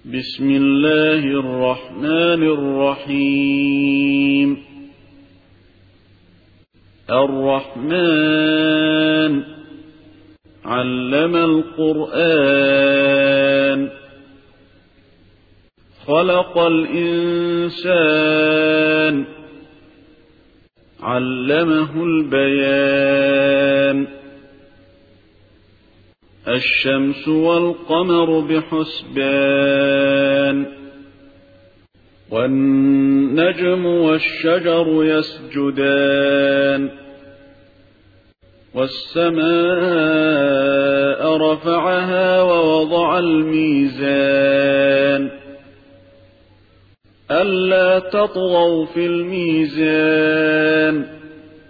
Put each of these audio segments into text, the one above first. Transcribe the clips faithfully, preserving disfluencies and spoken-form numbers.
بسم الله الرحمن الرحيم. الرحمن علم القرآن، خلق الإنسان، علمه البيان. الشمس والقمر بحسبان، والنجم والشجر يسجدان. والسماء رفعها ووضع الميزان، ألا تطغوا في الميزان،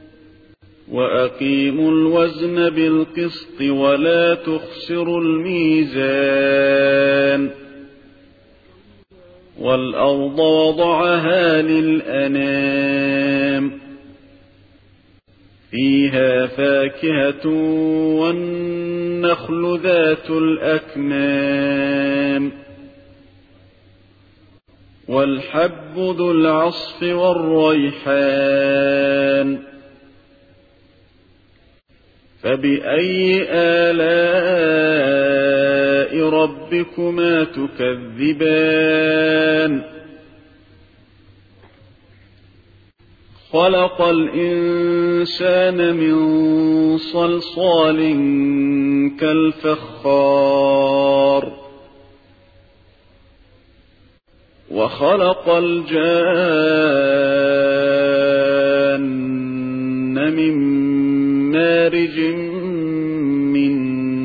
وأقيموا الوزن بالقسط ولا تخسروا الميزان. والأرض وضعها للأنام، فيها فاكهة والنخل ذات الأكمام، والحب ذو العصف والريحان. فبأي آلاء ربكما تكذبان؟ خلق الإنسان من صلصال كالفخار، وخلق الجان من مارج من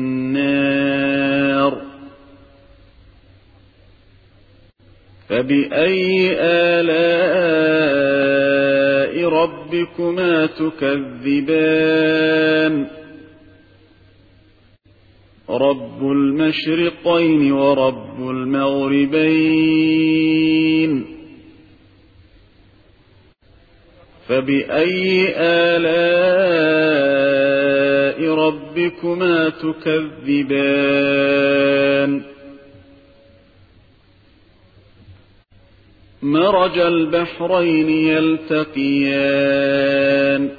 نار. فبأي آلاء ربكما تكذبان؟ رب المشرقين ورب المغربين. فبأي آلاء ربكما تكذبان؟ مرج البحرين يلتقيان،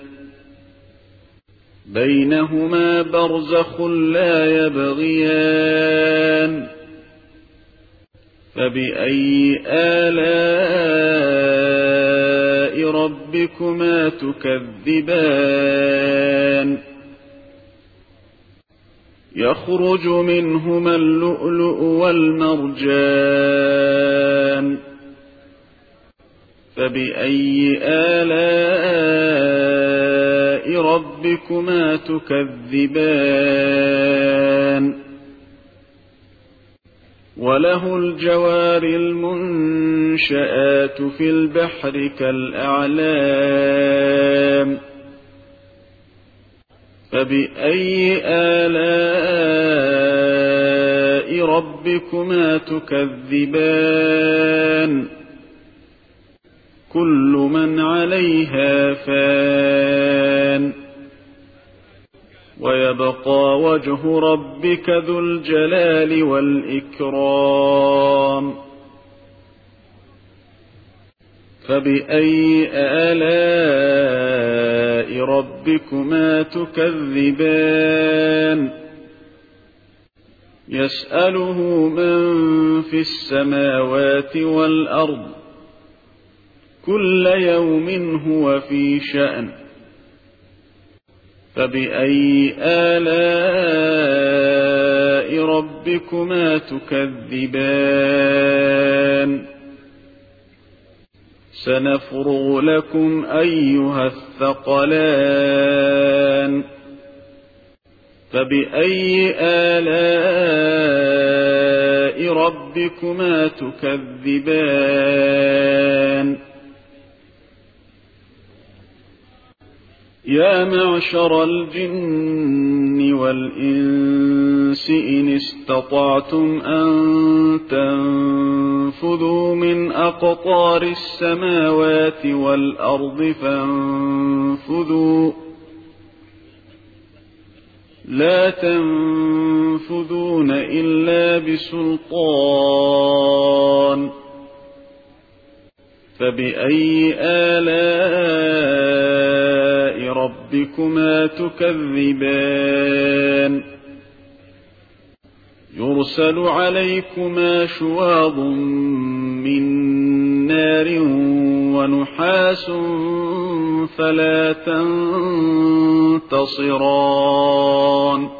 بينهما برزخ لا يبغيان. فبأي آلاء ربكما تكذبان؟ يخرج منهما اللؤلؤ والمرجان. فبأي آلاء ربكما تكذبان؟ وله الجوار المنشآت في البحر كالأعلام. فبأي آلاء ربكما تكذبان؟ كل من عليها فان، ويبقى وجه ربك ذو الجلال والإكرام. فبأي آلاء ربكما تكذبان؟ يسأله من في السماوات والأرض، كل يوم هو في شأن. فبأي آلاء ربكما تكذبان؟ سنفرغ لكم أيها الثقلان. فبأي آلاء ربكما تكذبان؟ يا معشر الجن والإنس إن استطعتم أن تنفذوا من أقطار السماوات والأرض فانفذوا، لا تنفذون إلا بسلطان فبأي آلاء ربكما تكذبان يرسل عليكما شواظ من نار ونحاس فلا تنتصران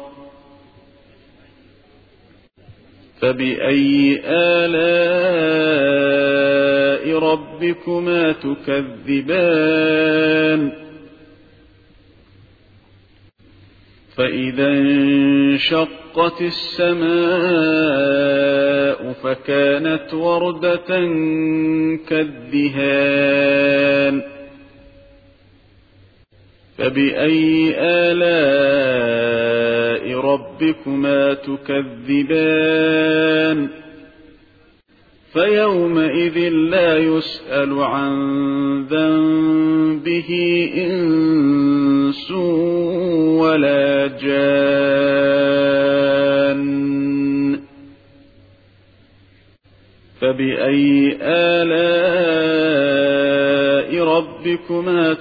فبأي آلاء ربكما تكذبان فإذا انشقت السماء فكانت وردة كالدهان فبأي آلاء ربكما تكذبان فيومئذ لا يسأل عن ذنبه إنس ولا جان فبأي آلاء ربكما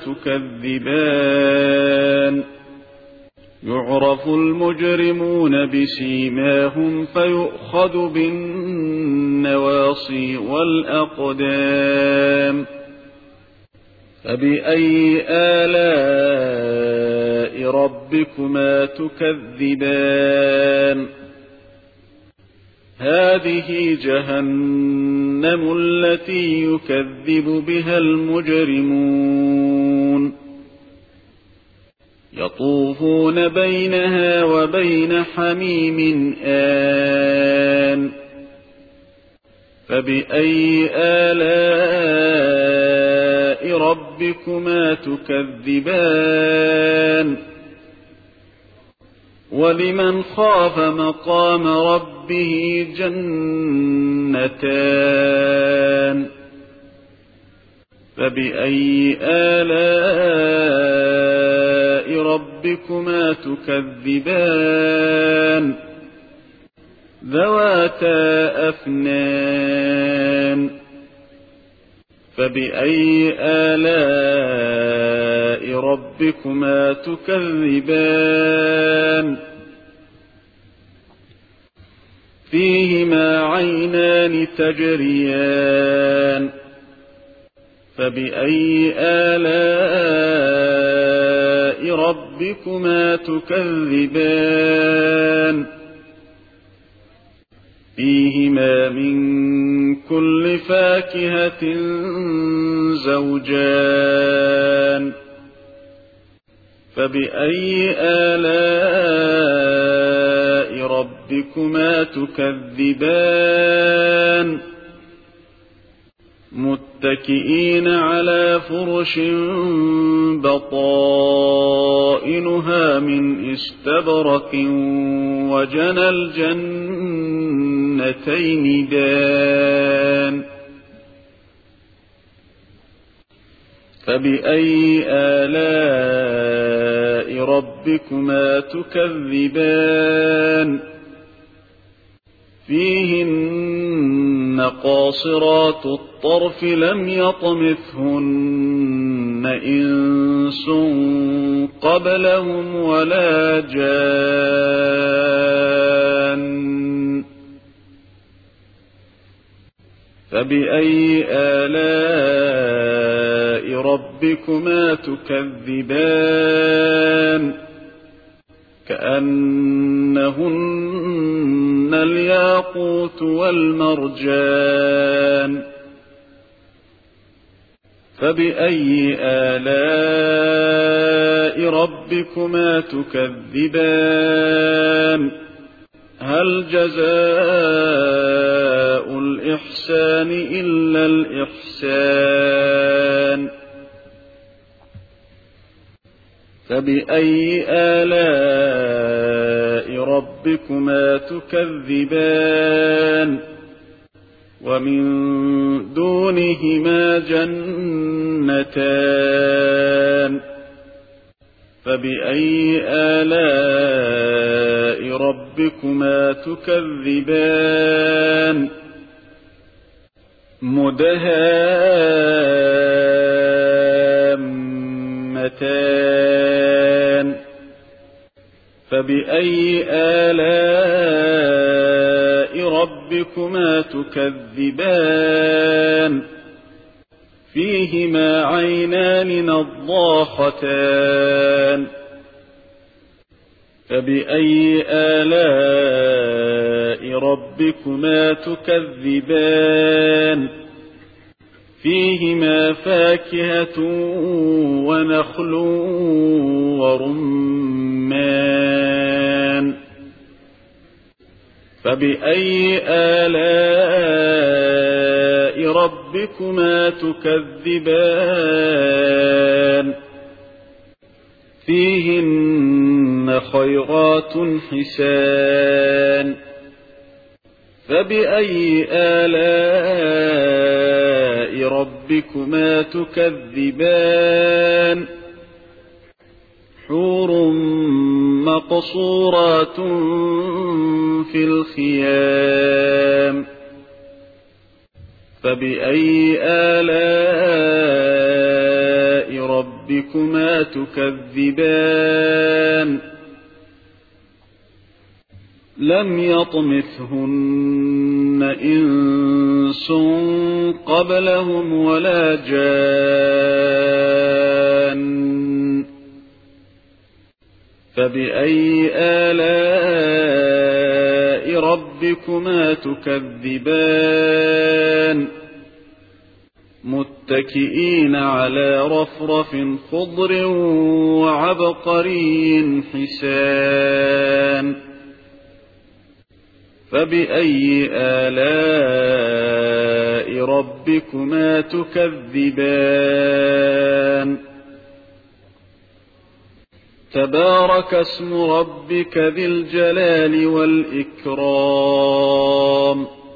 تكذبان يعرف المجرمون بسيماهم فيؤخذ بالنواصي والأقدام فبأي آلاء ربكما تكذبان هذه جهنم التي يكذب بها المجرمون يطوفون بينها وبين حميم آن فبأي آلاء ربكما تكذبان ولمن خاف مقام ربه جنتان فبأي آلاء ربكما تكذبان ذواتا أفنان فبأي آلاء ربكما تكذبان فيهما عينان تجريان فبأي آلاء ربكما تكذبان فيهما من كل فاكهة زوجان فبأي آلاء ربكما تكذبان متكئين على فرش بطائنها من استبرق وجنى الجنتين دان فبأي آلاء ربكما تكذبان فيهن قاصرات الطرف لم يطمثهن إنس قبلهم ولا جان فبأي آلاء ربكما تكذبان كأنهن الياقوت والمرجان فبأي آلاء ربكما تكذبان هل جزاء الإحسان إلا الإحسان فبأي آلاء ربكما تكذبان ومن دونهما جنتان فبأي آلاء ربكما تكذبان مدهامتان فبأي آلاء ربكما تكذبان فيهما عينان نضاختان فبأي آلاء ربكما تكذبان فيهما فاكهة ونخل ورمان فبأي آلاء ربكما تكذبان فيهن خيرات حسان فبأي آلاء ربكما تكذبان حور مقصورات في الخيام فبأي آلاء ربكما تكذبان لم يطمثهن إنس قبلهم ولا جان فبأي آلاء ربكما تكذبان متكئين على رفرف خضر وعبقري حسان فبأي آلاء ربكما تكذبان تبارك اسم ربك ذي الجلال والإكرام